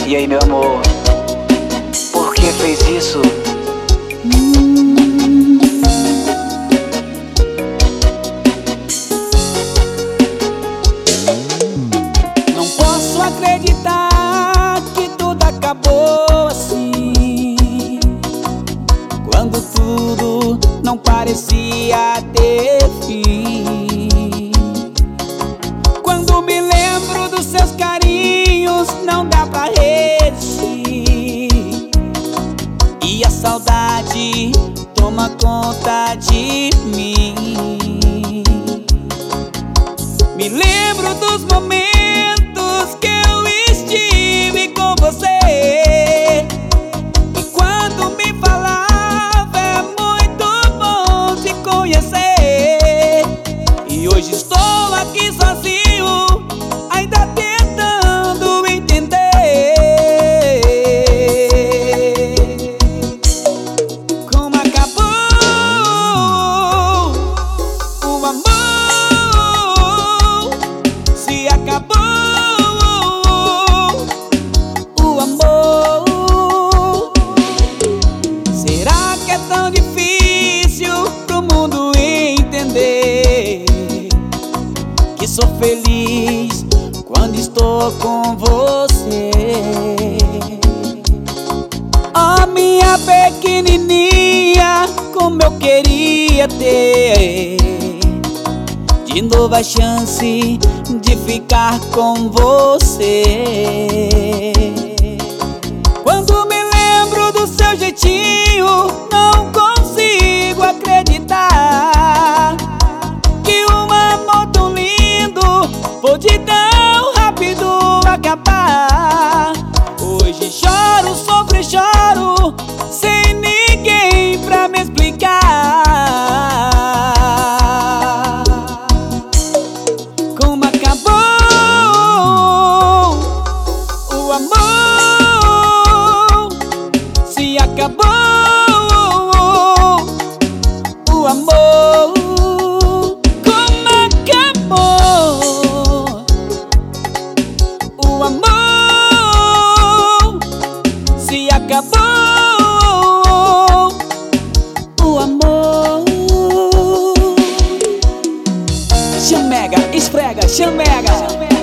E aí, meu amor, por que fez isso? Não posso acreditar que tudo acabou assim, quando tudo não parecia ter fim. Quando me lembro dos seus carinhos, não dá pra resistir, e a saudade toma conta de mim. Me lembro dos momentos que eu estive com você, e quando me falava é muito bom te conhecer. E hoje estou aqui sozinho, ainda tentando entender como acabou o amor. Se acabou o amor, será que é tão difícil pro mundo entender que sou feliz quando estou com você? Oh, minha pequenininha, como eu queria ter de novo a chance de ficar com você. Quando me lembro do seu jeitinho, não consigo acreditar que um amor tão lindo pode tão rápido acabar. Hoje choro, sofro e choro, sem ninguém pra me explicar como acabou o amor. Se acabou o amor, como acabou o amor. Se acabou o amor. Chamega, esfrega, chamega.